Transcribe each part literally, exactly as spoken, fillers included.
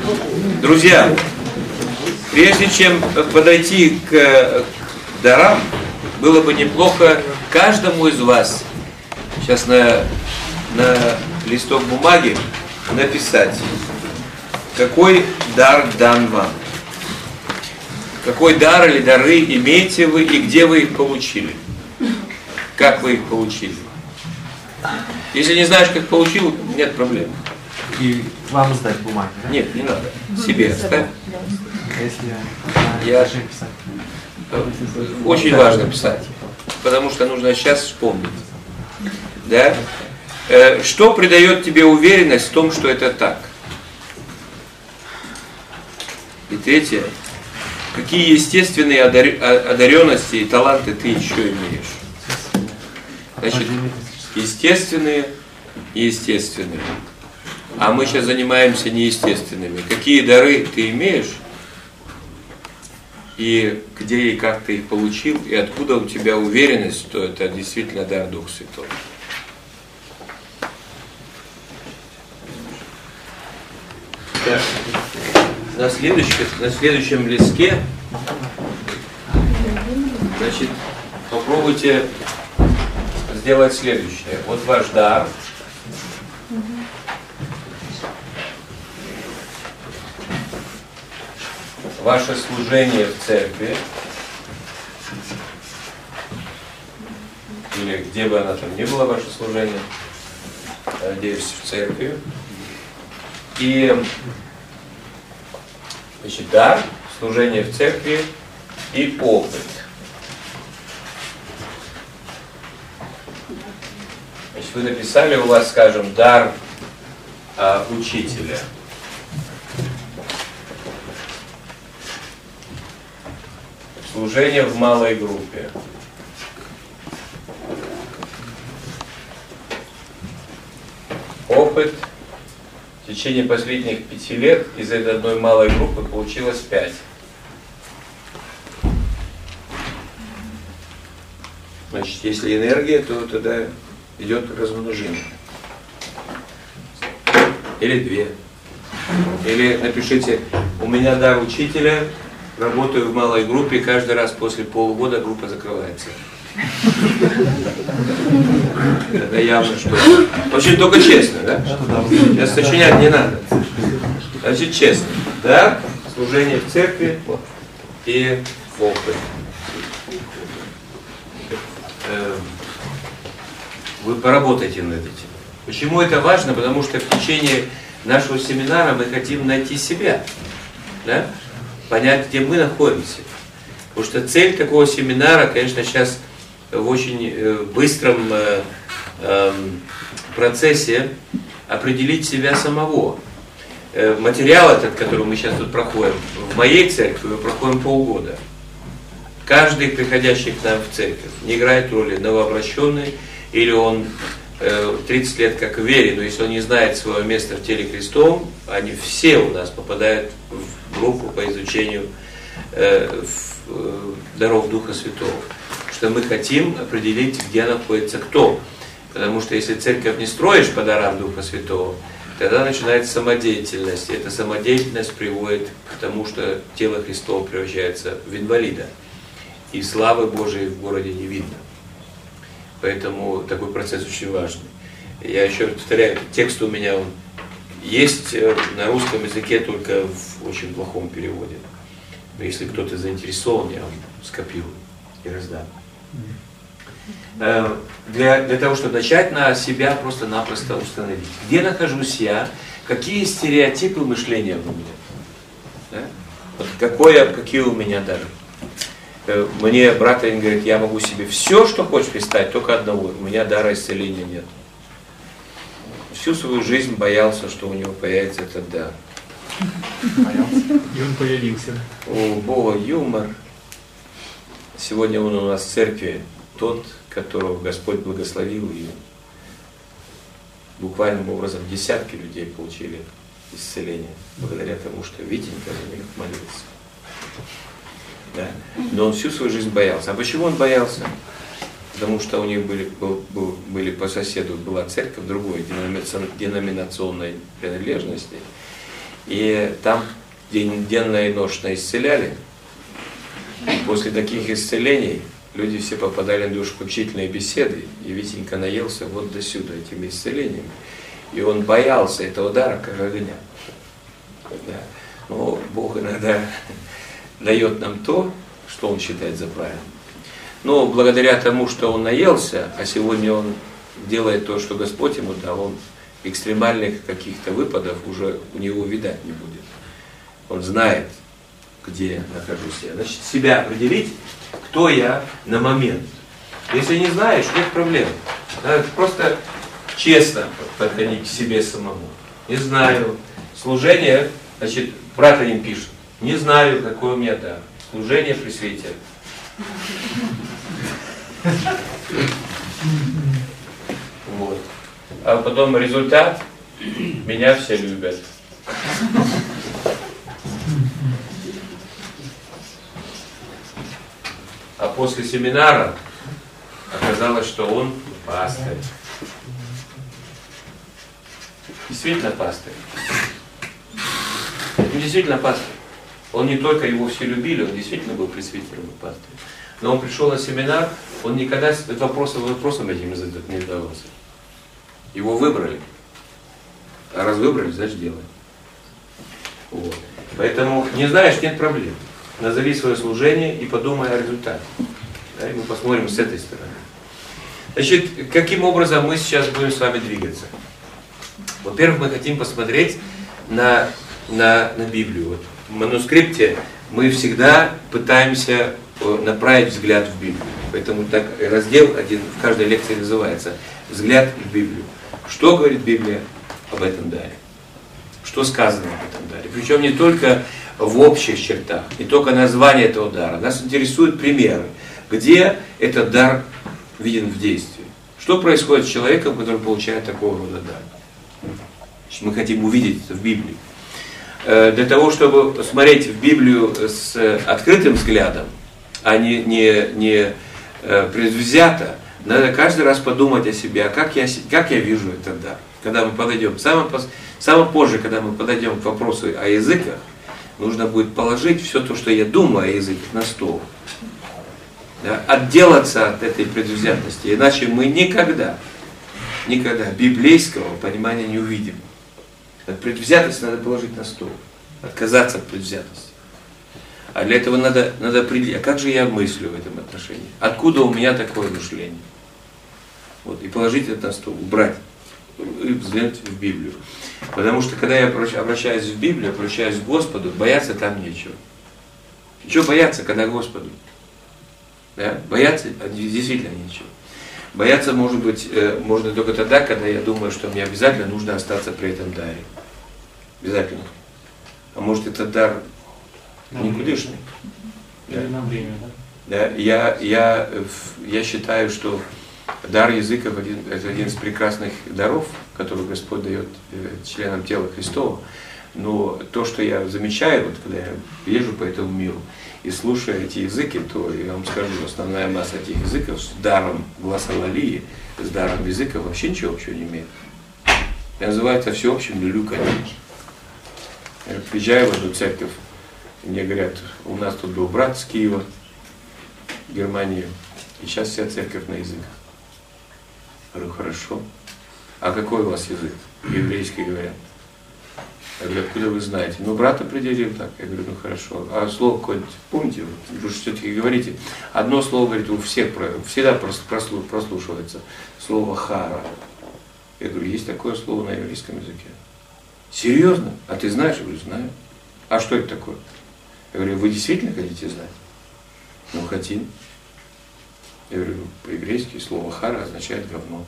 Друзья, прежде чем подойти к дарам, было бы неплохо каждому из вас сейчас на, на листок бумаги написать, какой дар дан вам. Какой дар или дары имеете вы и где вы их получили. Как вы их получили. Если не знаешь, как получил, нет проблем. И вам сдать бумаги, да? Нет, не надо. Себе оставь. Если я, я... писать. Очень важно писать. Потому что нужно сейчас вспомнить. Да? Что придает тебе уверенность в том, что это так? И третье. Какие естественные одаренности и таланты ты еще имеешь? Значит, естественные и естественные. А мы сейчас занимаемся неестественными. Какие дары ты имеешь? И где и как ты их получил? И откуда у тебя уверенность, что это действительно дар Духа Святого? Так. На следующем, на следующем листке, значит, попробуйте сделать следующее. Вот ваш дар. Ваше служение в церкви, или где бы она там ни было, ваше служение, надеюсь, в церкви. И, значит, дар, служение в церкви и опыт. Значит, вы написали, у вас, скажем, дар а, учителя. Служение в малой группе. Опыт. В течение последних пяти лет из этой одной малой группы получилось пять. Значит, если энергия, то тогда идет размножение. Или две. Или напишите, у меня дар учителя, работаю в малой группе, каждый раз после полугода группа закрывается. Это явно что. Очень только честно, да? Сейчас сочинять не надо. Значит, честно. Да? Служение в церкви и опыт. Вы поработайте над этим. Почему это важно? Потому что в течение нашего семинара мы хотим найти себя. Да? Понять, где мы находимся. Потому что цель такого семинара, конечно, сейчас в очень быстром процессе определить себя самого. Материал этот, который мы сейчас тут проходим, в моей церкви мы проходим полгода. Каждый, приходящий к нам в церковь, не играет роли новообращенный, или он тридцать лет как в вере, но если он не знает своего места в теле Христовом, они все у нас попадают в группу по изучению даров Духа Святого. Что мы хотим определить, где находится кто. Потому что если церковь не строишь по дарам Духа Святого, тогда начинается самодеятельность. И эта самодеятельность приводит к тому, что тело Христово превращается в инвалида. И славы Божией в городе не видно. Поэтому такой процесс очень важный. Я еще раз повторяю, текст у меня он есть на русском языке, только в очень плохом переводе. Но если кто-то заинтересован, я вам скопирую и раздам. Для, для того, чтобы начать на себя просто-напросто установить. Где нахожусь я, какие стереотипы мышления у меня. Да? Вот какое, какие у меня дары. Мне брат один говорит, я могу себе все, что хочешь представить, только одного. У меня дара исцеления нет. Всю свою жизнь боялся, что у него появится этот дар. Боялся. И он появился. У Бога юмор. Сегодня он у нас в церкви тот, которого Господь благословил, и буквальным образом десятки людей получили исцеление, благодаря тому, что Витенька за них молился. Да? Но он всю свою жизнь боялся. А почему он боялся? Потому что у них были, был, был, были по соседу была церковь другой деноминационной принадлежности. И там день, денно и ношно исцеляли. После таких исцелений люди все попадали на душепопечительные беседы, и Витенька наелся вот до сюда этими исцелениями. И он боялся этого дара, как огня. Да. Но Бог иногда дает нам то, что Он считает за правильное. Но благодаря тому, что он наелся, а сегодня он делает то, что Господь ему дал, он экстремальных каких-то выпадов уже у него видать не будет. Он знает, где нахожусь я. Значит, себя определить, кто я на момент. Если не знаешь, нет проблем. Надо просто честно подходить к себе самому. Не знаю. Служение, значит, брат один пишет. Не знаю, какой у меня дар. Служение при свете. Вот. А потом результат. Меня все любят. А после семинара оказалось, что он пастырь. Действительно пастырь. Он действительно пастырь. Он не только его все любили, он действительно был пресвитером и пастырем. Но он пришел на семинар, он никогда с вопросом, вопросом этим не задавался. Его выбрали. А раз выбрали, значит делай. Вот. Поэтому не знаешь, нет проблем. Назови свое служение и подумай о результате. Да, и мы посмотрим с этой стороны. Значит, каким образом мы сейчас будем с вами двигаться? Во-первых, мы хотим посмотреть на, на, на Библию. Вот в манускрипте мы всегда пытаемся направить взгляд в Библию. Поэтому так раздел один в каждой лекции называется «Взгляд в Библию». Что говорит Библия об этом даре? Что сказано об этом даре? Причем не только в общих чертах, не только название этого дара. Нас интересуют примеры, где этот дар виден в действии. Что происходит с человеком, который получает такого рода дар? Мы хотим увидеть это в Библии. Для того, чтобы смотреть в Библию с открытым взглядом, а не, не, не предвзято, надо каждый раз подумать о себе, а как я, как я вижу этот дар. Когда мы подойдем, самое, самое позже, когда мы подойдем к вопросу о языках, нужно будет положить все то, что я думаю о языках, на стол. Да, отделаться от этой предвзятости, иначе мы никогда, никогда библейского понимания не увидим. Предвзятость надо положить на стол, отказаться от предвзятости. А для этого надо, надо определить, а как же я мыслю в этом отношении? Откуда у меня такое мышление? Вот, и положить это на стол, убрать, и взглянуть в Библию. Потому что когда я обращаюсь в Библию, обращаюсь к Господу, бояться там нечего. Чего бояться, когда Господу? Да? Бояться действительно нечего. Бояться, может быть, можно только тогда, когда я думаю, что мне обязательно нужно остаться при этом даре. Обязательно. А может, этот дар никудышный. Или да. На время, да? Да? Я, я, я считаю, что дар языков один, это один из прекрасных даров, который Господь дает членам тела Христова. Но то, что я замечаю, вот, когда я езжу по этому миру и слушаю эти языки, то я вам скажу, основная масса этих языков с даром гласолалии, с даром языка вообще ничего общего не имеет. Я называю это всеобщим люлюканьем. Я приезжаю в эту церковь, и мне говорят, у нас тут был брат с Киева, Германии, и сейчас вся церковь на языках. Я говорю, хорошо. А какой у вас язык? Еврейский, говорят. Я говорю, откуда вы знаете? Ну, брат определил так. Я говорю, ну хорошо. А слово какое-нибудь помните? Вы же все-таки говорите. Одно слово, говорит, у всех всегда прослушивается. Слово хара. Я говорю, есть такое слово на еврейском языке. Серьезно? А ты знаешь? Я говорю, знаю. А что это такое? Я говорю, вы действительно хотите знать? Ну, хотим. Я говорю, по-еврейски слово хара означает говно.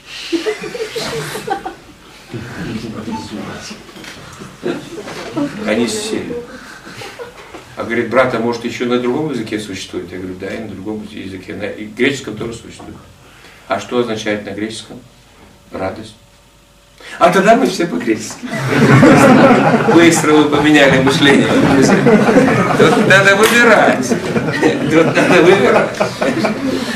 Они сели. А говорит, брат, а может еще на другом языке существует? Я говорю, да, и на другом языке. На и греческом тоже существует. А что означает на греческом? Радость. А тогда мы все по-гречески. Быстро вы поменяли мышление. Тут надо выбирать. Тут надо выбирать.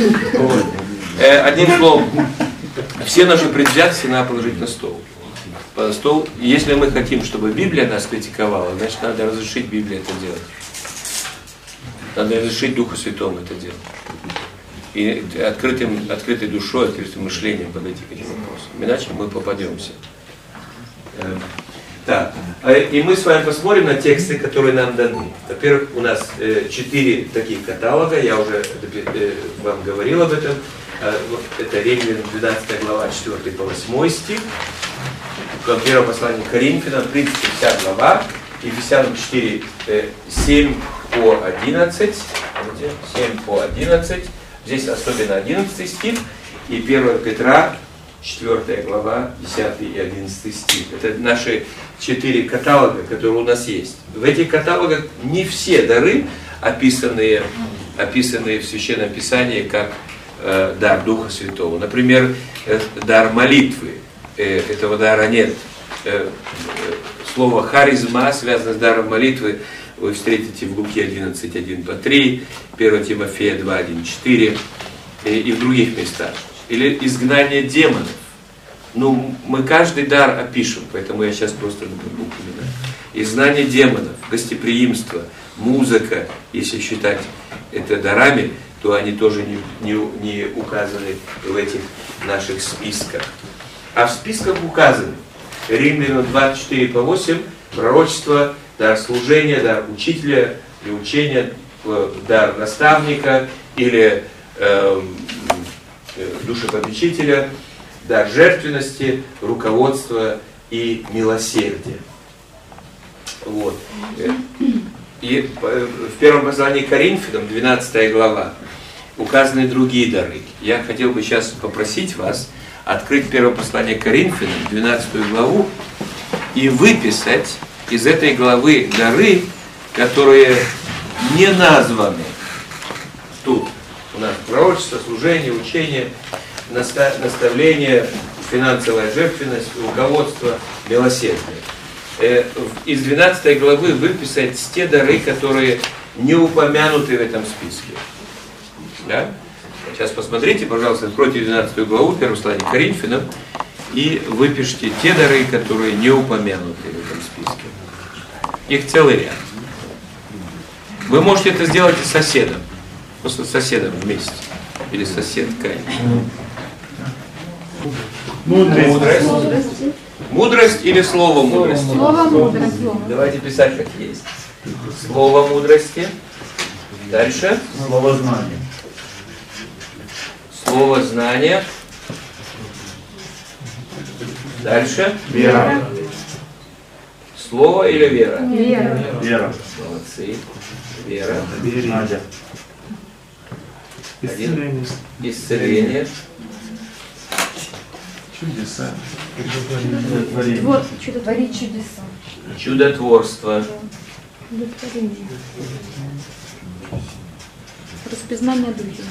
Вот. Одним словом, все наши предвзятости надо положить на стол. под стол. Если мы хотим, чтобы Библия нас критиковала, значит, надо разрешить Библии это делать. Надо разрешить Духу Святому это делать. И открытым, открытой душой, открытым мышлением подойти к этим вопросам. Иначе мы попадемся. Так. И мы с вами посмотрим на тексты, которые нам даны. Во-первых, у нас четыре таких каталога. Я уже вам говорил об этом. Это Римлянам двенадцатая глава, четвёртый по восьмой стих. Первое послание к Коринфянам, в принципе, вся глава. Ефесянам четыре, семь по одиннадцать. семь по одиннадцать. Здесь особенно одиннадцатый стих. И первое Петра, четвёртая глава, десятый и одиннадцатый стих. Это наши четыре каталога, которые у нас есть. В этих каталогах не все дары, описанные, описанные в Священном Писании, как э, дар Духа Святого. Например, э, дар молитвы. Э, этого дара нет. Э, э, слово харизма связано с даром молитвы. Вы встретите в Луке одиннадцать, один по три, первое Тимофея два, один, четыре и, и в других местах. Или изгнание демонов. Ну, мы каждый дар опишем, поэтому я сейчас просто упоминаю. Изгнание демонов, гостеприимство, музыка, если считать это дарами, то они тоже не, не, не указаны в этих наших списках. А в списках указаны Римлянам двадцать четыре по восемь, пророчество, дар служения, дар учителя или учения, дар наставника или э, душепопечителя, дар жертвенности, руководства и милосердия. Вот. И в первом послании к Коринфянам, двенадцатая глава, указаны другие дары. Я хотел бы сейчас попросить вас открыть первое послание к Коринфянам, двенадцатую главу, и выписать из этой главы дары, которые не названы тут. У нас пророчество, служение, учение, наставление, финансовая жертвенность, руководство, милосердие. Из двенадцатой главы выписать те дары, которые не упомянуты в этом списке. Да? Сейчас посмотрите, пожалуйста, откройте двенадцатую главу, первое послание к Коринфянам, и выпишите те дары, которые не упомянуты в этом списке. Их целый ряд. Вы можете это сделать и с соседом. Просто с соседом вместе. Или с соседкой. Мудрость. Мудрость. Мудрость или слово мудрости? Слово мудрости. Давайте писать как есть. Слово мудрости. Дальше. Слово знания. Слово знания. Дальше. Вера. Слово или вера? Вера. Вера. Молодцы. Вера. Надя. Один. Исцеление. Чудеса. Твор, чудотворить чудеса. Чудотворство. Чудотворение. Распознание духов.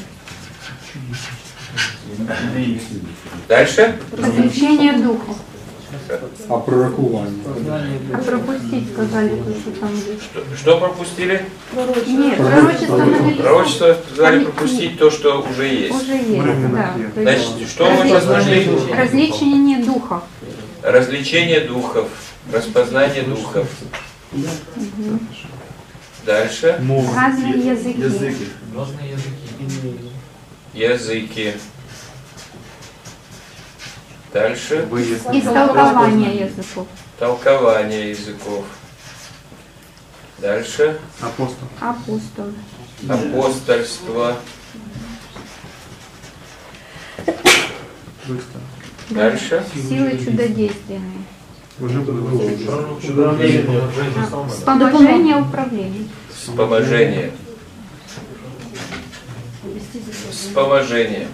Дальше. Развлечение духов. А пророкування? А пропустить, сказали, что там есть. Что, что пропустили? Нет, пророчество надо. Пророчество сказали пропустить то, что уже есть. Уже есть, да. Значит, что мы посмотрели? Развлечение духа. Развлечение духов, распознание духов. Угу. Дальше. Разные языки. Языки. Языки. Дальше. Истолкование языков. Толкование языков. Дальше. Апостол. Апостол. Апостольство. Дальше. Силы чудодейственные. Уже было. Вспоможение управления. Вспоможение. Вспоможение.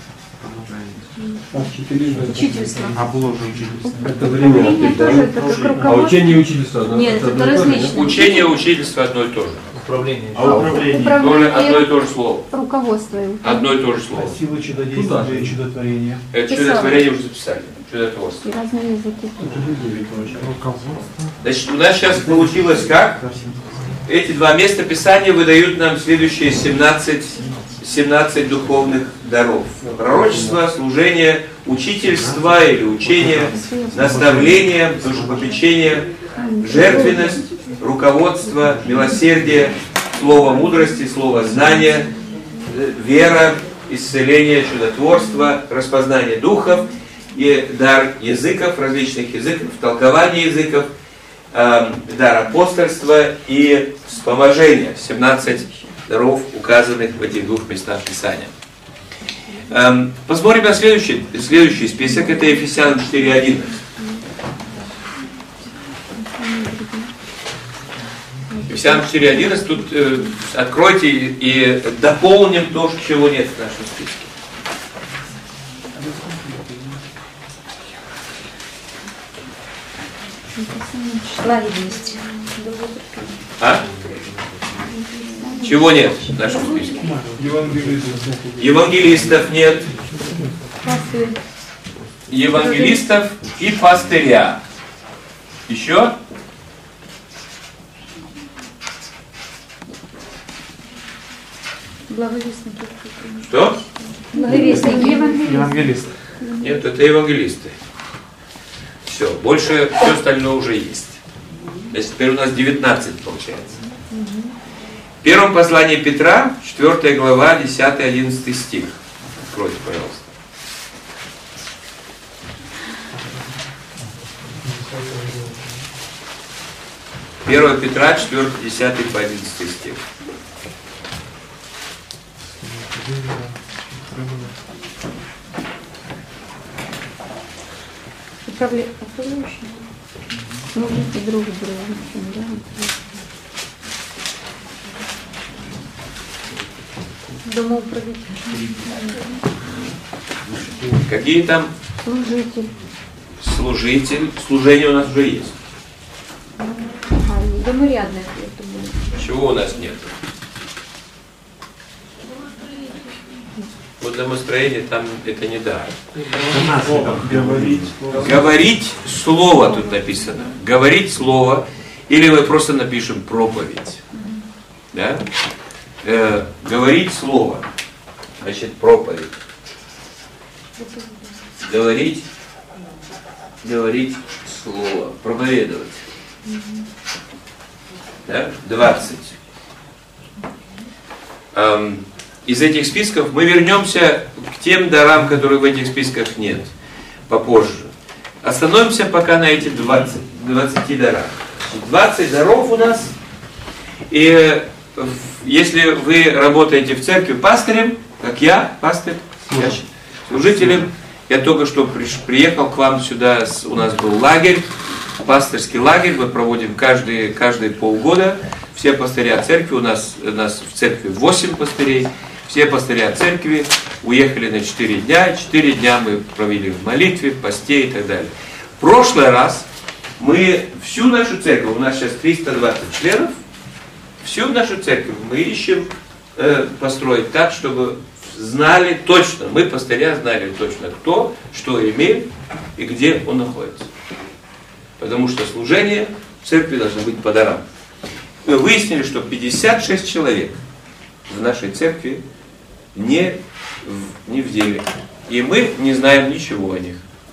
Учительство. А было уже учительство. Это время. Управление тоже это как А руководство. учение и учительство? да? Нет, это одно и то же? различно. Учение, учительство одно и то же. Управление. А управление. Тоже одно и то же слово. Руководство. и управление. Одно и то же слово. Сила чудодействия и чудотворения. Это чудотворение уже записали. Чудотворство. И разные языки. Значит, у нас сейчас получилось как? Эти два места Писания выдают нам следующие семнадцать, семнадцать духовных даров. Пророчество, служение, учительство или учение, наставление, душепопечение, жертвенность, руководство, милосердие, слово мудрости, слово знания, вера, исцеление, чудотворство, распознание духов и дар языков, различных языков, толкование языков, э, дар апостольства и вспоможения. семнадцать даров, указанных в этих двух местах Писания. Э, посмотрим на следующий, следующий список. Это Ефесянам четыре одиннадцать. Ефесянам четыре одиннадцать. Тут э, откройте и, и дополним то, чего нет в нашем списке. Праведность. А? Чего нет в нашем списке? Евангелистов нет. Евангелистов и пастыря. Еще? Благовестники. Что? Благовестники. Евангелист. Нет, это евангелисты. Все, больше все остальное уже есть. Значит, теперь у нас девятнадцать получается. В первом послании Петра, четвёртая глава, десятый-одиннадцатый стих. Откройте, пожалуйста. первое Петра, четвёртый, десятый по одиннадцатый стих. Управляющий. Служите друг другу. Да? Домоуправитель. Какие там? Служитель. Служитель. Служение у нас уже есть. А, доморядное. Чего у нас нет? Вот домостроение там это не дар. Говорить. Говорить слово тут написано. Говорить слово. Или мы просто напишем проповедь. Да? Э, говорить слово. Значит, проповедь. Говорить. Говорить слово. Проповедовать. Да? двадцать. Эм, Из этих списков мы вернемся к тем дарам, которые в этих списках нет, попозже. Остановимся пока на этих двадцати, двадцати дарах. двадцать даров у нас. И если вы работаете в церкви пастырем, как я, пастырь, я служителем, я только что приехал к вам сюда, у нас был лагерь, пастырский лагерь, мы проводим каждые, каждые полгода. Все пастыря церкви, у нас, у нас в церкви восемь пастырей, все пастыря церкви уехали на четыре дня, четыре дня мы провели в молитве, в посте и так далее. В прошлый раз мы всю нашу церковь, у нас сейчас триста двадцать членов, всю нашу церковь мы ищем э, построить так, чтобы знали точно, мы пастыря знали точно, кто, что имеет и где он находится. Потому что служение в церкви должно быть по дарам. Мы выяснили, что пятьдесят шесть человек в нашей церкви не в, не в деле. И мы не знаем ничего о них.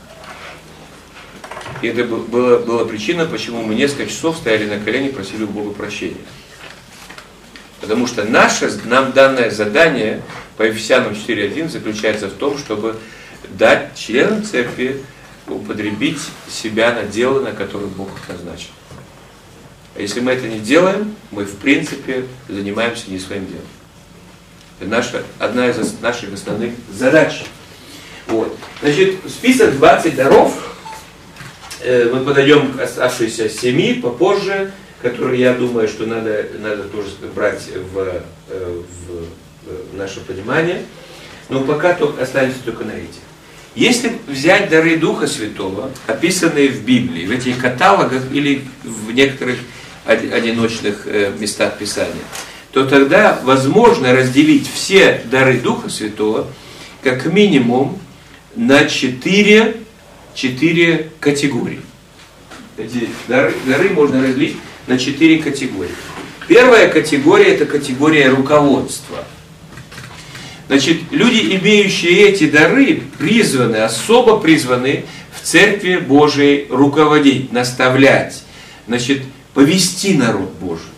И это была, была причина, почему мы несколько часов стояли на коленях и просили у Бога прощения. Потому что наше, нам данное задание по Ефесянам четыре один заключается в том, чтобы дать членам церкви употребить себя на дело, на которое Бог их назначил. А если мы это не делаем, мы в принципе занимаемся не своим делом. Это наша, одна из наших основных задач. Вот. Значит, список двадцати даров, э, мы подойдем к оставшейся семи попозже, которые, я думаю, что надо, надо тоже брать в, э, в, в наше понимание. Но пока только, останемся только на этих. Если взять дары Духа Святого, описанные в Библии, в этих каталогах или в некоторых одиночных э, местах Писания, то тогда возможно разделить все дары Духа Святого как минимум на четыре, четыре категории. Эти дары, дары можно разделить на четыре категории. Первая категория – это категория руководства. Значит, люди, имеющие эти дары, призваны, особо призваны в Церкви Божией руководить, наставлять, значит, повести народ Божий.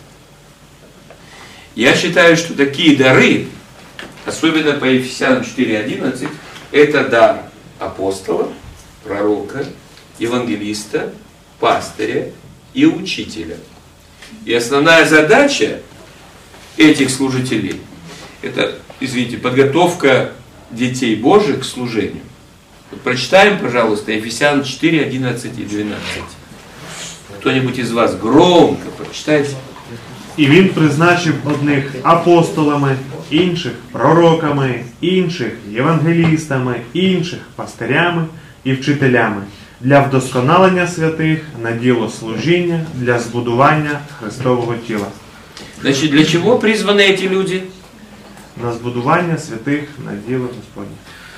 Я считаю, что такие дары, особенно по Ефесянам четыре одиннадцать, это дар апостола, пророка, евангелиста, пастыря и учителя. И основная задача этих служителей – это, извините, подготовка детей Божьих к служению. Вот прочитаем, пожалуйста, Ефесян четыре одиннадцать и двенадцать. Кто-нибудь из вас громко прочитайте. І він призначив одних апостолами, інших пророками, інших євангелістами, інших пастирями і вчителями для вдосконалення святих на діло служіння, для збудування Христового тіла. Значит, для чего призваны эти люди? На збудування святих на діло Господнє.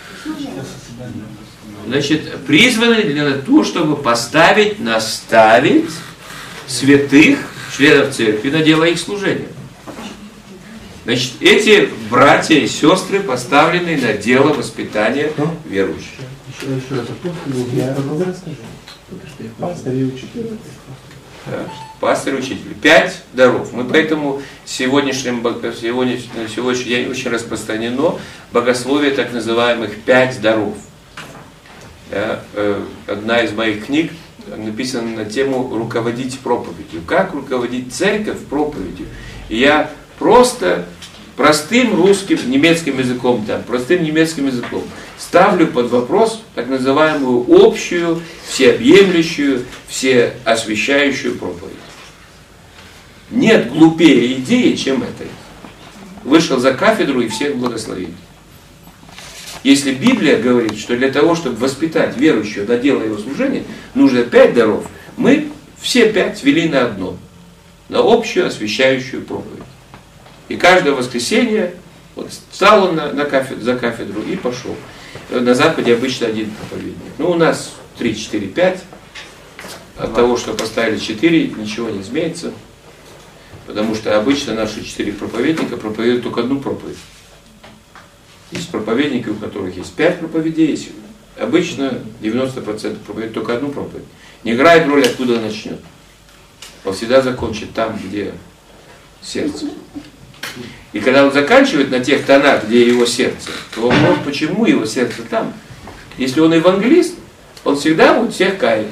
Значит, призваны для того, чтобы поставить, наставить святых, членов церкви, на дело их служения. Значит, эти братья и сестры поставлены на дело воспитания верующих. Еще, еще раз, апостол, я расскажу. Пастырь и учитель. Да. Пастырь и учитель. Пять даров. Мы поэтому сегодняшним, сегодня, на сегодняшний день очень распространено богословие так называемых пять даров. Да. Одна из моих книг написано на тему «Руководить проповедью». Как руководить церковь проповедью? И я просто простым русским, немецким языком, там, простым немецким языком ставлю под вопрос так называемую общую, всеобъемлющую, всеосвящающую проповедь. Нет глупее идеи, чем этой. Вышел за кафедру и всех благословить. Если Библия говорит, что для того, чтобы воспитать верующего до дела его служения, нужно пять даров, мы все пять вели на одно, на общую освящающую проповедь. И каждое воскресенье вот, встал он на, на кафедру, за кафедру и пошел. На Западе обычно один проповедник. Ну, у нас три, четыре, пять. От того, что поставили четыре, ничего не изменится. Потому что обычно наши четыре проповедника проповедуют только одну проповедь. Есть проповедники, у которых есть пять проповедей, есть обычно девяносто процентов проповедуют только одну проповедь. Не играет роли, откуда он начнет. Он всегда закончит там, где сердце. И когда он заканчивает на тех тонах, где его сердце, то вопрос, почему его сердце там? Если он евангелист, он всегда будет всех каять.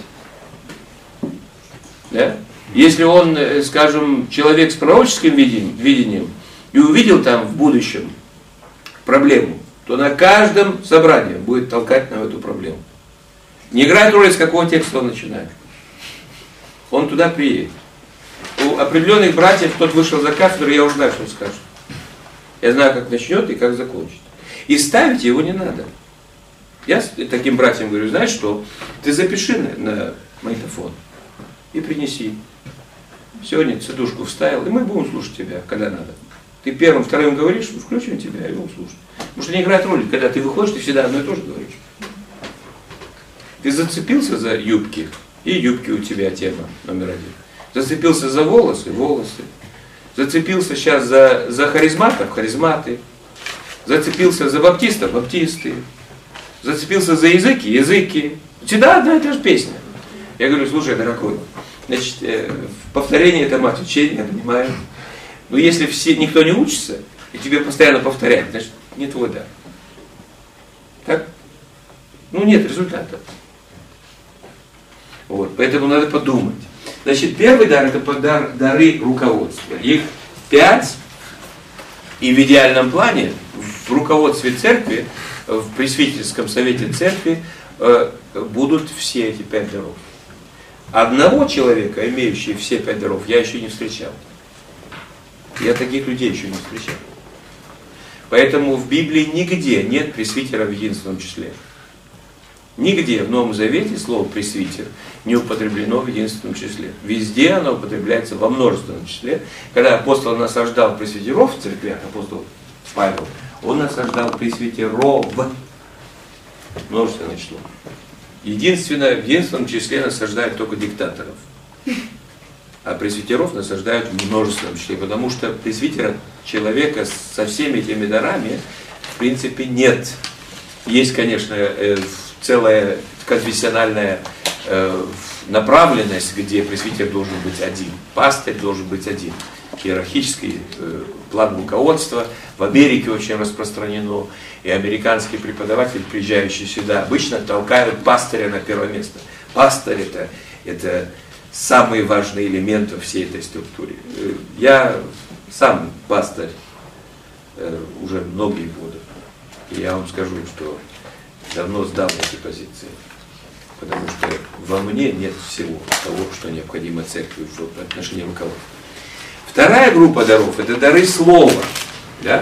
Да? Если он, скажем, человек с пророческим видением и увидел там в будущем проблему, то на каждом собрании будет толкать на эту проблему. Не играет роли, с какого текста он начинает. Он туда приедет. У определенных братьев, кто вышел за кафедру, я уже знаю, что он скажет. Я знаю, как начнет и как закончит. И ставить его не надо. Я таким братьям говорю, знаешь что, ты запиши на, на магнитофон и принеси. Сегодня цедушку вставил, и мы будем слушать тебя, когда надо. Ты первым, вторым говоришь, включим тебя и будем слушать. Потому что не играет роли, когда ты выходишь, ты всегда одно и то же говоришь. Ты зацепился за юбки, и юбки у тебя тема номер один. Зацепился за волосы, волосы. Зацепился сейчас за, за харизматов, харизматы. Зацепился за баптистов, баптисты. Зацепился за языки, языки. Всегда одна и та же песня. Я говорю, слушай, дорогой, значит, э, повторение это мать учения, я понимаю. Но если все, никто не учится, и тебе постоянно повторяют, значит, не твой дар. Так? Ну, нет результата. Вот, поэтому надо подумать. Значит, первый дар – это дар, дары руководства. Их пять, и в идеальном плане в руководстве церкви, в пресвитерском совете церкви э, будут все эти пять даров. Одного человека, имеющего все пять даров, я еще не встречал. Я таких людей еще не встречал. Поэтому в Библии нигде нет пресвитера в единственном числе. Нигде в Новом Завете слово пресвитер не употреблено в единственном числе. Везде оно употребляется во множественном числе. Когда апостол насаждал пресвитеров в церквях, апостол Павел, он насаждал пресвитеров. Множественное число. Единственно, в единственном числе насаждают только диктаторов. А пресвитеров насаждают в множественном числе. Потому что пресвитера человека со всеми этими дарами принципе, нет. Есть, конечно, целая конфессиональная направленность, где пресвитер должен быть один, пастырь должен быть один. Иерархический план руководства в Америке очень распространено, и американский преподаватель, приезжающий сюда, обычно толкают пастыря на первое место. Пастырь это, это самый важный элемент во всей этой структуре. Я сам пастырь уже многие годы, и я вам скажу, что давно сдал эти позиции, потому что во мне нет всего того, что необходимо церкви в отношении руководства. Вторая группа даров – это дары слова. Да?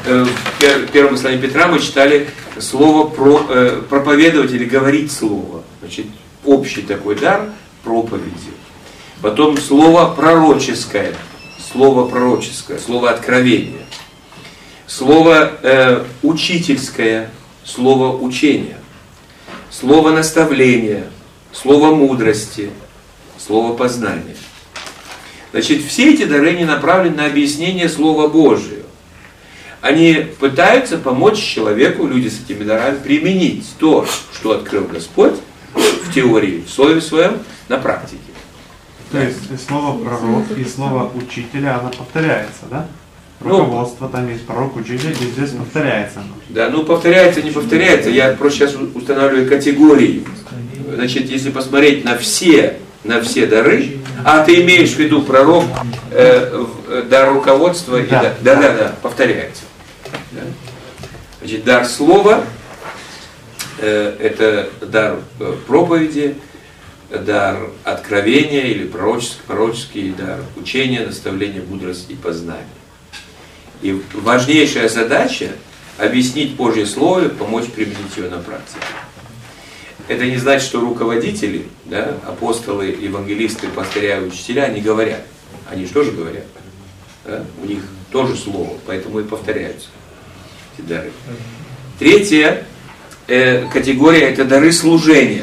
В первом послании Петра мы читали слово про, э, проповедовать или говорить слово. Значит, общий такой дар проповеди. Потом слово пророческое, слово пророческое, слово откровение. Слово э, учительское, слово учения. Слово наставления, слово мудрости, слово познания. Значит, все эти дары не направлены на объяснение Слова Божия. Они пытаются помочь человеку, люди с этими дарами, применить то, что открыл Господь в теории, в слове своем, на практике. То есть слово пророк и слово учителя, оно повторяется, да? Руководство, там есть пророк, учитель, и здесь повторяется оно. Да, ну повторяется, не повторяется. Я просто сейчас устанавливаю категории. Значит, если посмотреть на все, на все дары, а ты имеешь в виду пророк, э, дар руководства, и да, да, да, да, повторяется. Да. Значит, дар слова, э, это дар проповеди, дар откровения или пророческий, пророческий дар учения, наставления, мудрости и познания. И важнейшая задача – объяснить Божье Слово, помочь применить его на практике. Это не значит, что руководители, да, апостолы, евангелисты, пастыря и учителя, они говорят. Они же тоже говорят. Да? У них тоже слово, поэтому и повторяются эти дары. Третья э, категория – это дары служения.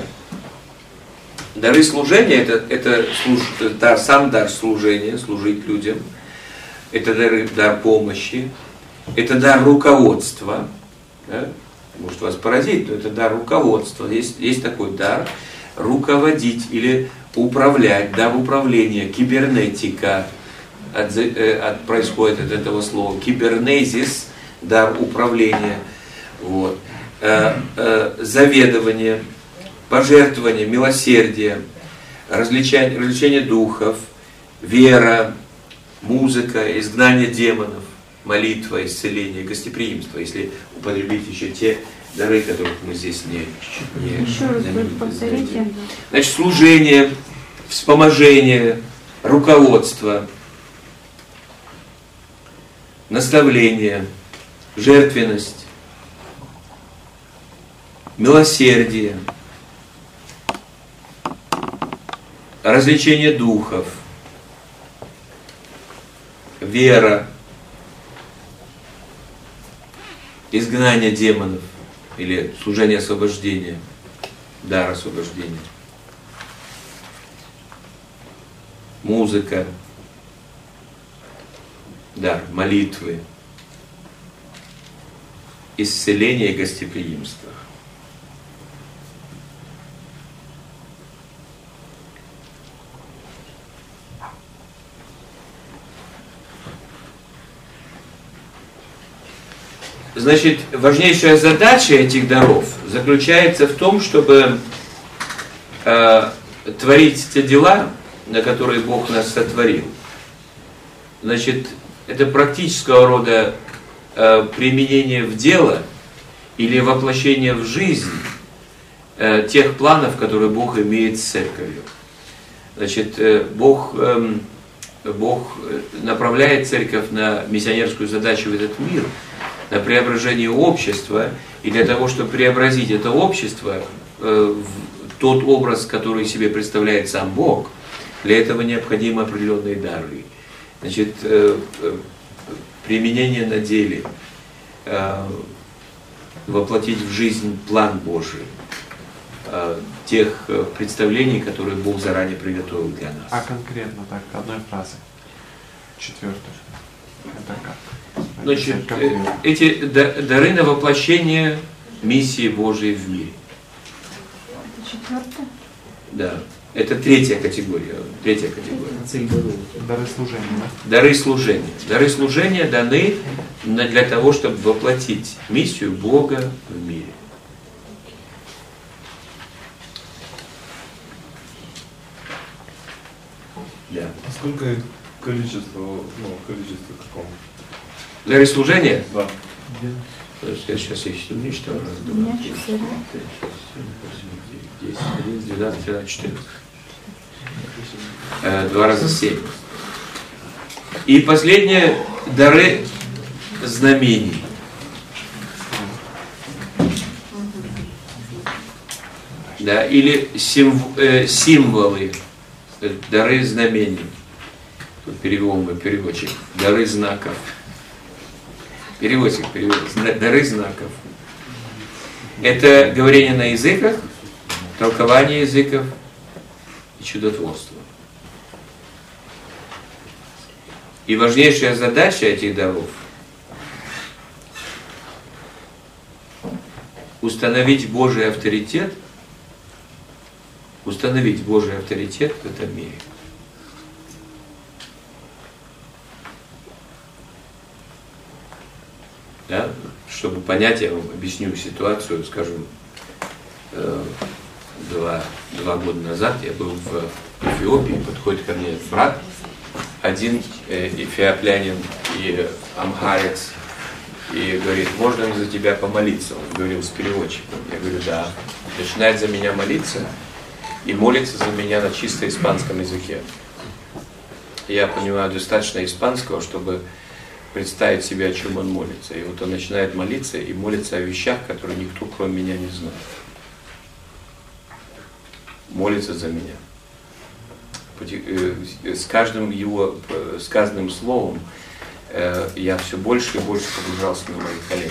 Дары служения – это, это служ, дар, сам дар служения, служить людям. Это дар, дар помощи, это дар руководства. Да? Может вас поразить, но это дар руководства. Есть, есть такой дар руководить или управлять, дар управления, кибернетика от, от, происходит от этого слова. Кибернезис, дар управления, вот. э, э, заведование, пожертвование, милосердие, развлечение, развлечение духов, вера, музыка, изгнание демонов, молитва, исцеление, гостеприимство, если употребить еще те дары, которых мы здесь не... не еще раз повторите. Значит, служение, вспоможение, руководство, наставление, жертвенность, милосердие, развлечение духов, вера, изгнание демонов или служение освобождения, дар освобождения, музыка, дар молитвы, исцеление и гостеприимство. Значит, важнейшая задача этих даров заключается в том, чтобы э, творить те дела, на которые Бог нас сотворил. Значит, это практического рода э, применение в дело или воплощение в жизнь э, тех планов, которые Бог имеет с церковью. Значит, э, Бог, э, Бог направляет церковь на миссионерскую задачу в этот мир, на преображение общества, и для того, чтобы преобразить это общество э, в тот образ, который себе представляет сам Бог, для этого необходимы определенные дары. Значит, э, э, применение на деле, э, воплотить в жизнь план Божий, э, тех э, представлений, которые Бог заранее приготовил для нас. А конкретно так, одной фразой. Четвертое. Это как? Значит, эти дары на воплощение миссии Божией в мире. Это четвертое? Да. Это третья категория. Третья категория. Дары служения, да? Дары служения. Дары служения даны для того, чтобы воплотить миссию Бога в мире. Да. Сколько количество, ну, количество какого? Дары служения? Да. Я сейчас их не считаю. Раз, У два, меня три, четыре. четыре, шесть, семь, восемь, девять, десять, одиннадцать, двенадцать, тринадцать, четырнадцать. Э, Два раза семь. И последнее, дары знамений. Да, или симв, э, символы, дары знамений. Тут перевел мой переводчик. Дары знаков. Переводчик перевел. Дары знаков. Это говорение на языках, толкование языков и чудотворство. И важнейшая задача этих даров — установить Божий авторитет, установить Божий авторитет в этом мире. Да? Чтобы понять, я вам объясню ситуацию, скажем, два, два года назад я был в Эфиопии, подходит ко мне брат, один эфиоплянин и амхарец, и говорит: можно ли за тебя помолиться? Он говорил с переводчиком. Я говорю: да. Начинает за меня молиться и молится за меня на чисто испанском языке. Я понимаю достаточно испанского, чтобы представить себе, о чем он молится. И вот он начинает молиться и молится о вещах, которые никто, кроме меня, не знает. Молится за меня. С каждым его сказанным словом я все больше и больше погружался на мои колени.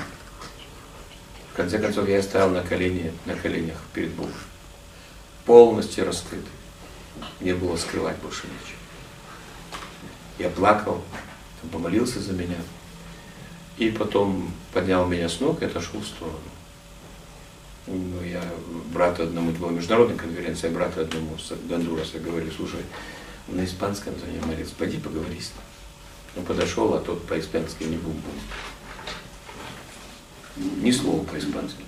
В конце концов, я стоял на, колени, на коленях перед Богом. Полностью раскрытый. Не было скрывать больше ничего. Я плакал, он помолился за меня. И потом поднял меня с ног и отошел в сторону. Ну, я брату одному, это была международная конференция, я брату одному с Гондураса говорю: слушай, на испанском за меня молится, пойди поговори с ним. Он подошел, а тот по-испански не бум-бум. Ни слова по-испански.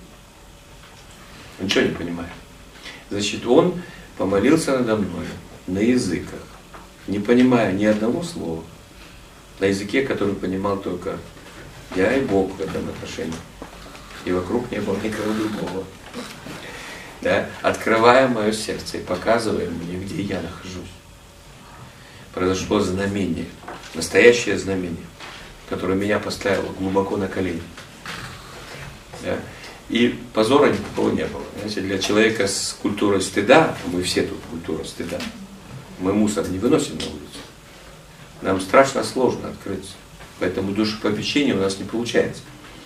Он ничего не понимает. Значит, он помолился надо мной на языках, не понимая ни одного слова, на языке, который понимал только я и Бог в этом отношении. И вокруг не было никого другого. Да? Открывая мое сердце и показывая мне, где я нахожусь. Произошло знамение, настоящее знамение, которое меня поставило глубоко на колени. Да? И позора никакого не было. Знаете, для человека с культурой стыда, мы все тут культура стыда, мы мусор не выносим на улицу. Нам страшно сложно открыться. Поэтому душепопечение у нас не получается.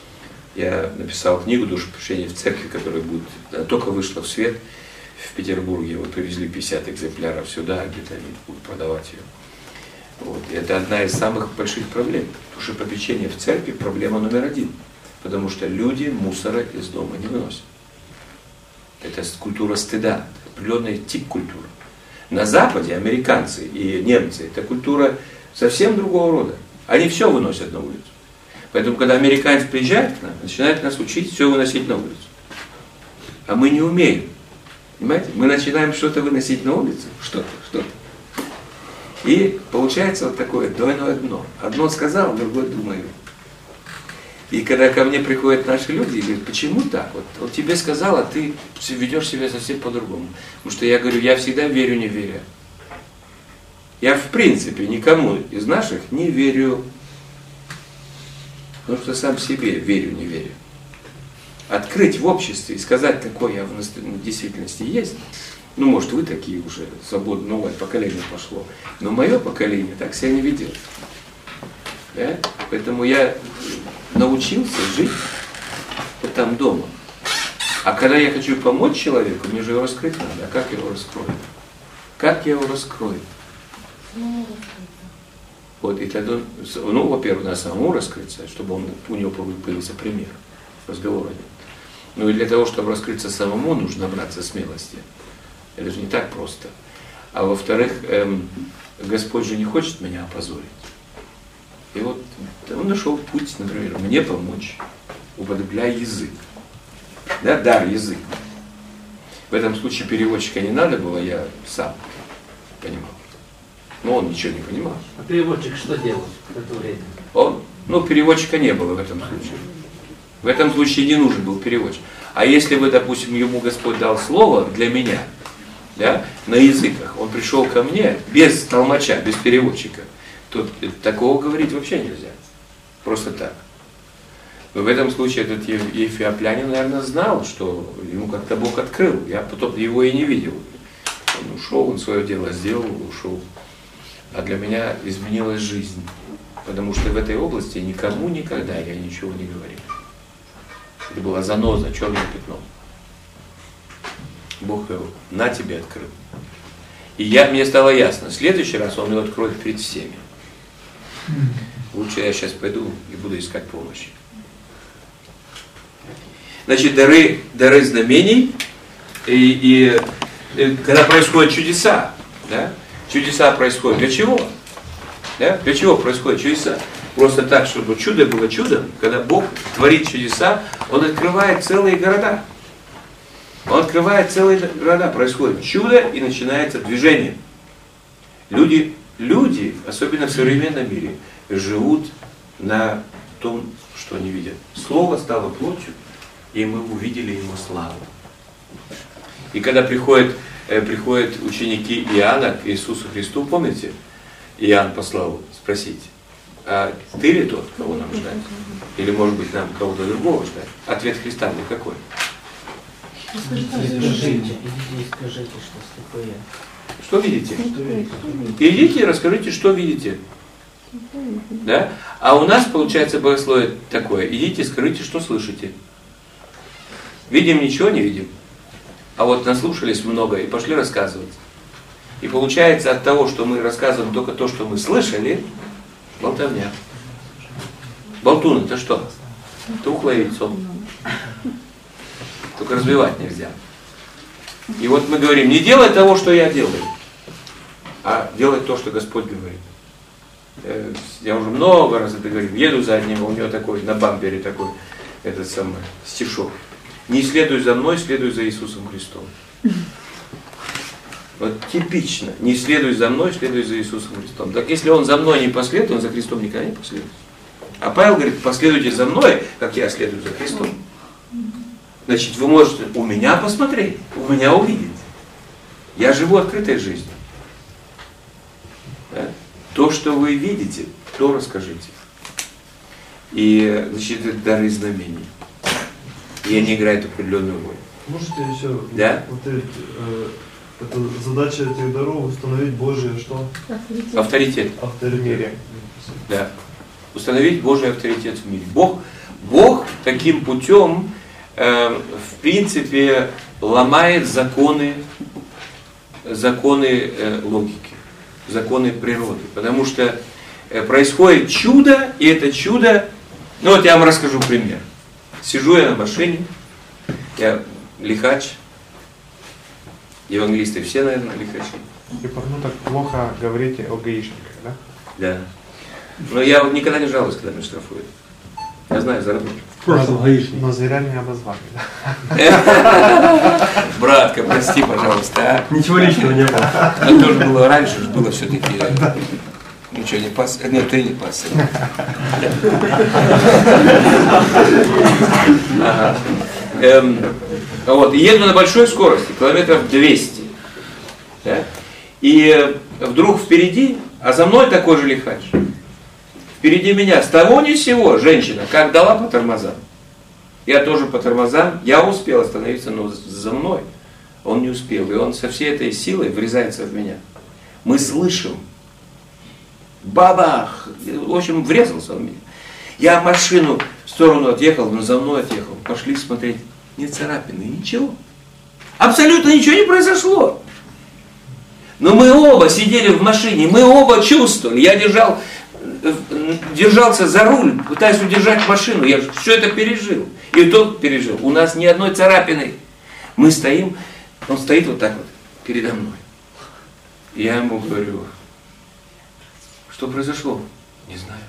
Я написал книгу «Душепопечение в церкви», которая будет, да, только вышла в свет в Петербурге. Вот привезли пятьдесят экземпляров сюда, где-то они будут продавать ее. Вот. И это одна из самых больших проблем. Душепопечение в церкви – проблема номер один. Потому что люди мусора из дома не выносят. Это культура стыда, определенный тип культуры. На Западе американцы и немцы – это культура совсем другого рода. Они все выносят на улицу. Поэтому, когда американец приезжает к нам, начинает нас учить все выносить на улицу. А мы не умеем. Понимаете? Мы начинаем что-то выносить на улицу, что-то, что-то. И получается вот такое двойное дно. Одно сказал, другое думаю. И когда ко мне приходят наши люди и говорят: почему так? Вот, вот тебе сказал, а ты ведешь себя совсем по-другому. Потому что я говорю: я всегда верю, не веря. Я в принципе никому из наших не верю. Потому что сам себе верю, не верю. Открыть в обществе и сказать, какой я в действительности есть. Ну, может, вы такие уже, свободное новое поколение пошло. Но мое поколение так себя не ведет. Да? Поэтому я научился жить вот там дома. А когда я хочу помочь человеку, мне же его раскрыть надо. А как я его раскрою? Как я его раскрою? Вот, и тогда, ну, во-первых, надо самому раскрыться, чтобы он, у него появился пример разговора. Ну и для того, чтобы раскрыться самому, нужно набраться смелости. Это же не так просто. А во-вторых, эм, Господь же не хочет меня опозорить. И вот он нашел путь, например, мне помочь, употребляя язык. Да, дар язык. В этом случае переводчика не надо было, я сам понимал. Но он ничего не понимал. А переводчик что делал в это время? Он, ну, переводчика не было в этом случае. В этом случае не нужен был переводчик. А если бы, допустим, ему Господь дал слово для меня, да, на языках, он пришел ко мне без толмача, без переводчика, то такого говорить вообще нельзя. Просто так. Но в этом случае этот эфиоплянин, наверное, знал, что ему как-то Бог открыл. Я потом его и не видел. Он ушел, он свое дело сделал, ушел. А для меня изменилась жизнь. Потому что в этой области никому никогда я ничего не говорил. Это была заноза, черным пятном. Бог его на тебе открыл. И я, мне стало ясно, в следующий раз он его откроет перед всеми. Лучше я сейчас пойду и буду искать помощи. Значит, дары, дары знамений, и, и, и когда происходят чудеса, да, чудеса происходят для чего? Да? Для чего происходят чудеса? Просто так, чтобы чудо было чудом, когда Бог творит чудеса, Он открывает целые города. Он открывает целые города, происходит чудо и начинается движение. Люди, люди, особенно в современном мире, живут на том, что они видят. Слово стало плотью, и мы увидели Его славу. И когда приходят, э, приходят ученики Иоанна к Иисусу Христу, помните? Иоанн послал спросить, а ты ли тот, кого нам ждать? Или, может быть, нам кого-то другого ждать? Ответ Христа был какой? Скажите, идите и скажите, что такое. Что видите? Идите и расскажите, что видите. Да? А у нас, получается, богословие такое. Идите и скажите, что слышите. Видим ничего, не видим. А вот наслушались много и пошли рассказывать. И получается от того, что мы рассказываем только то, что мы слышали, болтовня. Болтун это что? Тухлое яйцо. Только разбивать нельзя. И вот мы говорим, не делай того, что я делаю, а делай то, что Господь говорит. Я уже много раз это говорил. Еду за одним, у него такой, на бампере такой, этот самый, стишок. Не следуй за мной, следуй за Иисусом Христом. Вот типично. Не следуй за мной, следуй за Иисусом Христом. Так если он за мной не последует, он за Христом никогда не последует. А Павел говорит, последуйте за мной, как я следую за Христом. Значит, вы можете у меня посмотреть, у меня увидеть. Я живу открытой жизнью. Да? То, что вы видите, то расскажите. И, значит, это дары знамений. И они играют определенную роль. Можете еще Да? повторить, э, это задача этих даров установить Божие что? Авторитет. Авторитет. В мире. Да. Установить Божий авторитет в мире. Бог, Бог таким путем, э, в принципе, ломает законы, законы э, логики, законы природы. Потому что э, происходит чудо, и это чудо, ну вот я вам расскажу пример. Сижу я на машине, я лихач, евангелисты все, наверное, лихачи. И ну так плохо говорите о гаишниках, да? Да. Но я вот никогда не жалуюсь, когда меня штрафуют. Я знаю, заработаю. Но, но зря не обозвали, да? Братка, прости, пожалуйста. А? Ничего личного не было. Это тоже было раньше, было все-таки. Ничего, не пас. Нет, ты не пас. Ага. Эм, вот, и еду на большой скорости, километров двести. Да? И вдруг впереди, а за мной такой же лихач. Впереди меня, с того ни с сего, женщина, как дала по тормозам. Я тоже по тормозам, я успел остановиться, но за мной он не успел. И он со всей этой силой врезается в меня. Мы слышим. Бабах! В общем, врезался в меня. Я машину в сторону отъехал, но за мной отъехал. Пошли смотреть. Не царапины, ничего. Абсолютно ничего не произошло. Но мы оба сидели в машине, мы оба чувствовали. Я держал держался за руль, пытаясь удержать машину. Я все это пережил. И тот пережил. У нас ни одной царапины. Мы стоим, он стоит вот так вот передо мной. И я ему говорю, что произошло? Не знаю.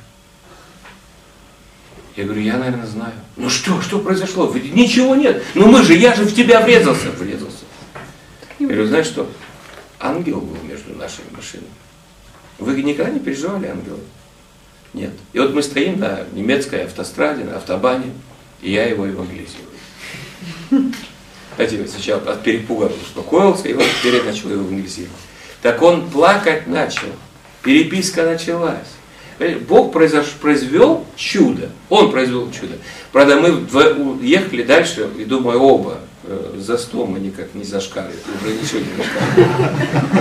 Я говорю, я, наверное, знаю. Ну что, что произошло? Ничего нет. Ну мы же, я же в тебя врезался. Врезался. Я говорю, знаешь что? Ангел был между нашими машинами. Вы никогда не переживали ангелов? Нет. И вот мы стоим на немецкой автостраде, на автобане, и я его евангелизирую. Знаете, сначала от перепуга успокоился, и вот теперь начал его евангелизировать. Так он плакать начал. Переписка началась. Бог произош... произвел чудо. Он произвел чудо. Правда, мы ехали дальше, и думаю, оба э, за сто мы никак не зашкали. Уже ничего не зашкали.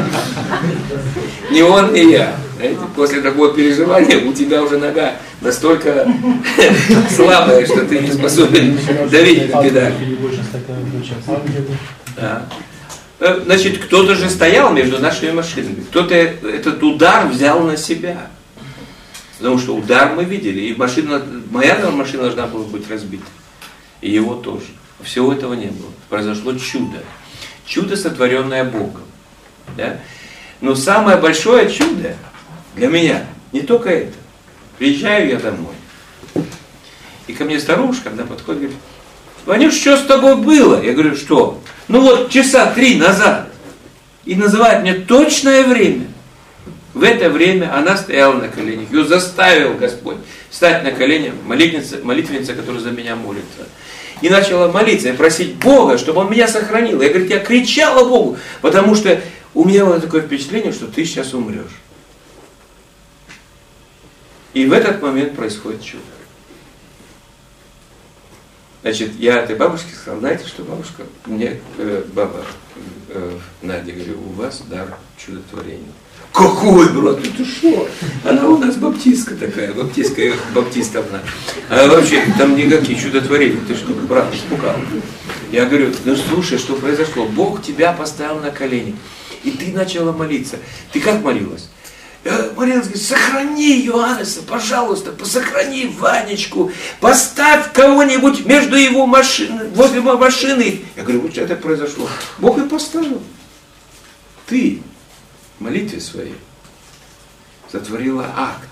Ни он, ни я. Знаете, после такого переживания у тебя уже нога настолько слабая, что ты не способен давить на педаль. Да. Значит, кто-то же стоял между нашими машинами. Кто-то этот удар взял на себя. Потому что удар мы видели, и машина, моя машина должна была быть разбита. И его тоже. Всего этого не было. Произошло чудо. Чудо, сотворенное Богом. Да? Но самое большое чудо для меня не только это. Приезжаю я домой. И ко мне старушка, она подходит и говорит, Ванюш, что с тобой было? Я говорю, что? Ну вот часа три назад. И называет мне точное время. В это время она стояла на коленях. Ее заставил Господь встать на колени, молитвенница, молитвенница, которая за меня молится. И начала молиться и просить Бога, чтобы Он меня сохранил. Я, говорит, я кричала Богу, потому что у меня было такое впечатление, что ты сейчас умрешь. И в этот момент происходит чудо. Значит, я этой бабушке сказал, знаете что, бабушка, мне э, баба э, Надя, говорю, у вас дар чудотворения. Какой, брат, ты что? Она у нас баптистка такая, баптистка, баптистовна. А вообще там никакие чудотворения, ты что, брат, испугал. Я говорю, ну слушай, что произошло? Бог тебя поставил на колени, и ты начала молиться. Ты как молилась? Я молилась, говорит, сохрани Иоаннеса, пожалуйста, посохрани Ванечку, поставь кого-нибудь между его машиной, возле машины. Я говорю, вот это произошло. Бог и поставил. Ты в молитве своей сотворила акт.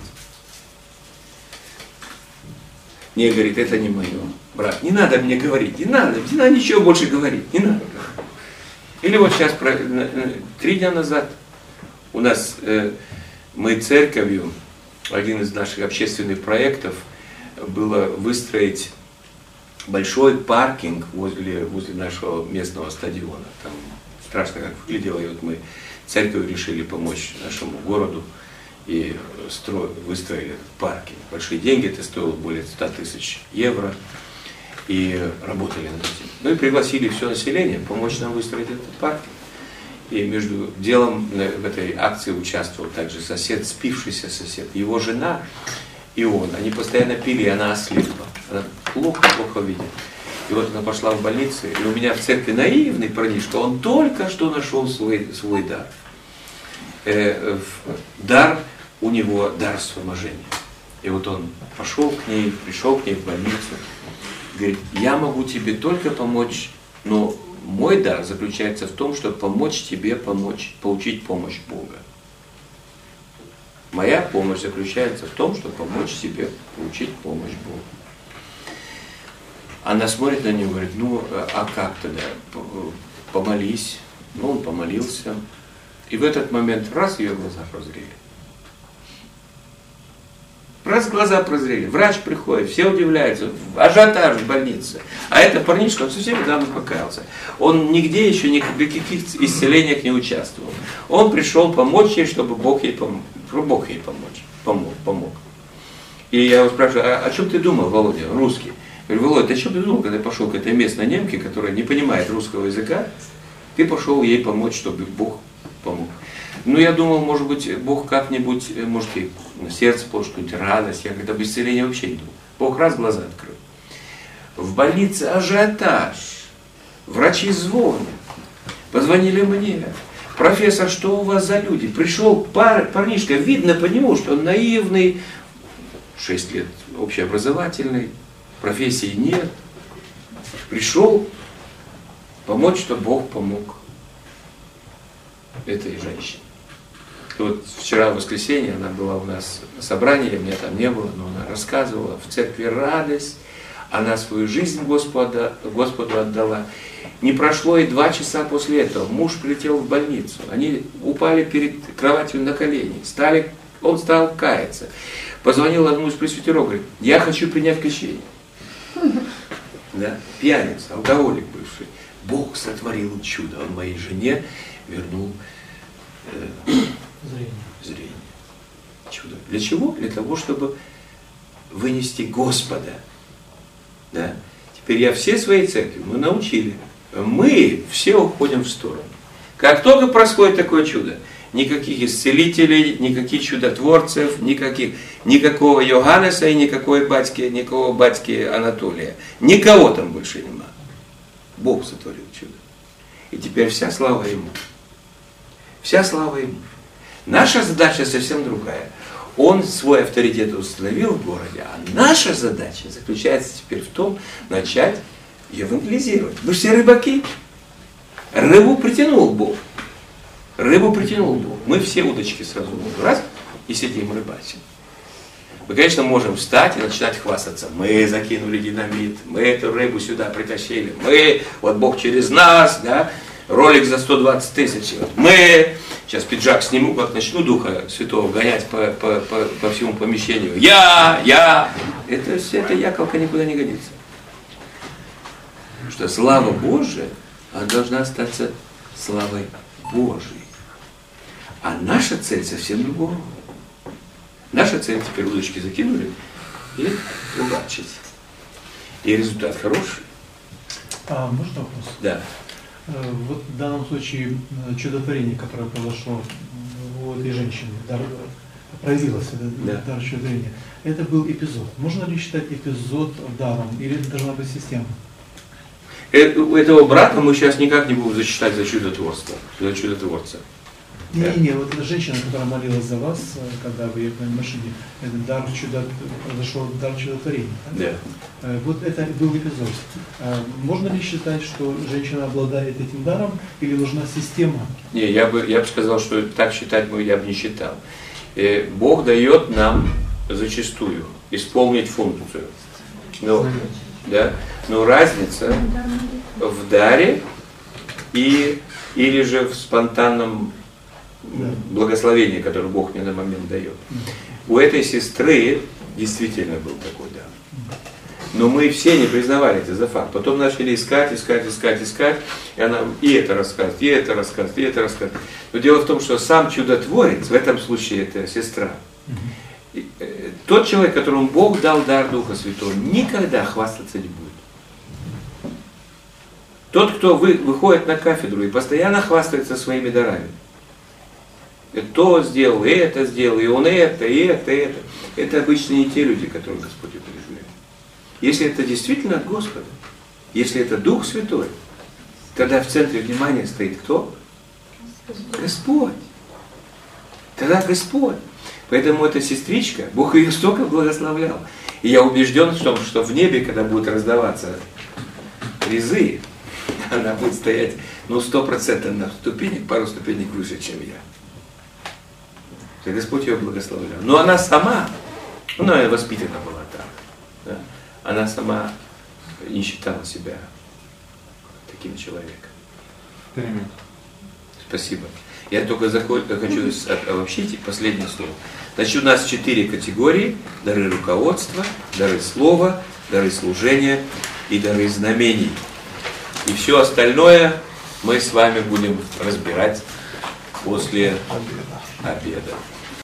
Мне говорит, это не мое. Брат, не надо мне говорить, не надо, не надо ничего больше говорить, не надо. Или вот сейчас, три дня назад, у нас, э, мы церковью, один из наших общественных проектов было выстроить большой паркинг возле, возле нашего местного стадиона. Там страшно как выглядело, и вот мы церковью решили помочь нашему городу и стро... выстроили этот паркинг. Большие деньги, это стоило более ста тысяч евро. И работали над этим. Ну и пригласили все население помочь нам выстроить этот паркинг. И между делом в этой акции участвовал также сосед, спившийся сосед, его жена и он. Они постоянно пили, и она ослепла. Она плохо-плохо видит. И вот она пошла в больницу, и у меня в церкви наивный парнишка, он только что нашел свой, свой дар. Э, дар у него дар вспоможения. И вот он пошел к ней, пришел к ней в больницу, говорит, я могу тебе только помочь, но мой дар заключается в том, чтобы помочь тебе помочь, получить помощь Бога. Моя помощь заключается в том, чтобы помочь тебе получить помощь Бога. Она смотрит на него и говорит, ну а как тогда? Помолись. Ну он помолился. И в этот момент раз ее глаза прозрели. Раз глаза прозрели, врач приходит, все удивляются, ажиотаж в больнице. А это парнишка, он совсем недавно покаялся. Он нигде еще ни в каких исцелениях не участвовал. Он пришел помочь ей, чтобы Бог ей помог. Бог ей помочь, помог, помог. И я его спрашиваю, а о чем ты думал, Володя, русский? Я говорю, Володя, ты о чем ты думал, когда пошел к этой местной немке, которая не понимает русского языка? Ты пошел ей помочь, чтобы Бог помог. Ну, я думал, может быть, Бог как-нибудь, может, и на сердце положит какую-нибудь радость. Я когда об исцелении вообще не думал. Бог раз глаза открыл. В больнице ажиотаж. Врачи звонят. Позвонили мне. Профессор, что у вас за люди? Пришел пар, парнишка, видно по нему, что он наивный. шесть лет общеобразовательный, профессии нет. Пришел помочь, чтобы Бог помог этой женщине. И вот вчера в воскресенье она была у нас на собрании, меня там не было, но она рассказывала, в церкви радость, она свою жизнь Господу, Господу отдала. Не прошло и два часа после этого, муж прилетел в больницу, они упали перед кроватью на колени, стали, он стал каяться. Позвонил одному из пресвитеров, говорит, я хочу принять крещение. Да? Пьяница, алкоголик бывший. Бог сотворил чудо, он моей жене вернул э, Зрение. зрение. Чудо. Для чего? Для того, чтобы вынести Господа. Да? Теперь я все свои церкви, мы научили. Мы все уходим в сторону. Как только происходит такое чудо, никаких исцелителей, никаких чудотворцев, никаких, никакого Йоганнеса и никакой батьки, никакого батьки Анатолия. Никого там больше нема. Бог сотворил чудо. И теперь вся слава Ему. Вся слава Ему. Наша задача совсем другая. Он свой авторитет установил в городе, а наша задача заключается теперь в том, начать евангелизировать. Вы же все рыбаки. Рыбу притянул Бог. Рыбу притянул Бог. Мы все удочки сразу раз и сидим рыбачим. Мы, конечно, можем встать и начинать хвастаться. Мы закинули динамит, мы эту рыбу сюда притащили, мы, вот Бог через нас, да, ролик за сто двадцать тысяч, вот мы, сейчас пиджак сниму, как начну Духа Святого гонять по, по, по, по всему помещению. Я, я, это, эта яколка никуда не годится. Потому что слава Божия, она должна остаться славой Божией. А наша цель совсем другого. Наша цель теперь удочки закинули и рыбачить. И результат хороший. А можно вопрос? Да. Э, Вот в данном случае э, чудотворение, которое произошло у этой женщины, дар, проявилось это Да. дар чудотворения, это был эпизод. Можно ли считать эпизод даром или это должна быть система? Э, У этого брата мы сейчас никак не будем зачитать за чудотворство, за чудотворца. Не-не-не, вот эта женщина, которая молилась за вас, э, когда вы ехали в машине, это дар чудо, произошел дар чудотворения. Да. Э, Вот это был эпизод. Э, Можно ли считать, что женщина обладает этим даром или нужна система? Не, я бы, я бы сказал, что так считать мы, я бы не считал. Э, Бог дает нам зачастую исполнить функцию. Но, да, но разница в даре и, или же в спонтанном благословении, которое Бог мне на момент дает. У этой сестры действительно был такой дар. Но мы все не признавали это за факт. Потом начали искать, искать, искать, искать. И она и это рассказывает, и это рассказывает, и это рассказывает. Но дело в том, что сам чудотворец, в этом случае это сестра, и, э, тот человек, которому Бог дал дар Духа Святого, никогда хвастаться не будет. Тот, кто вы, выходит на кафедру и постоянно хвастается своими дарами. И то сделал, и это сделал, и он это, и это, и это. Это обычно не те люди, которых Господь упреждает. Если это действительно от Господа, если это Дух Святой, тогда в центре внимания стоит кто? Господь. Тогда Господь. Поэтому эта сестричка, Бог ее столько благословлял. И я убежден в том, что в небе, когда будут раздаваться призы, она будет стоять, ну, сто процентов на ступенях, пару ступенек выше, чем я. И Господь ее благословлял. Но она сама, ну, она воспитана была так, да? Она сама не считала себя таким человеком. Спасибо. Я только заход, хочу обобщить последнее слово. Значит, у нас четыре категории: дары руководства, дары слова, дары служения и дары знамений. И все остальное мы с вами будем разбирать после обеда.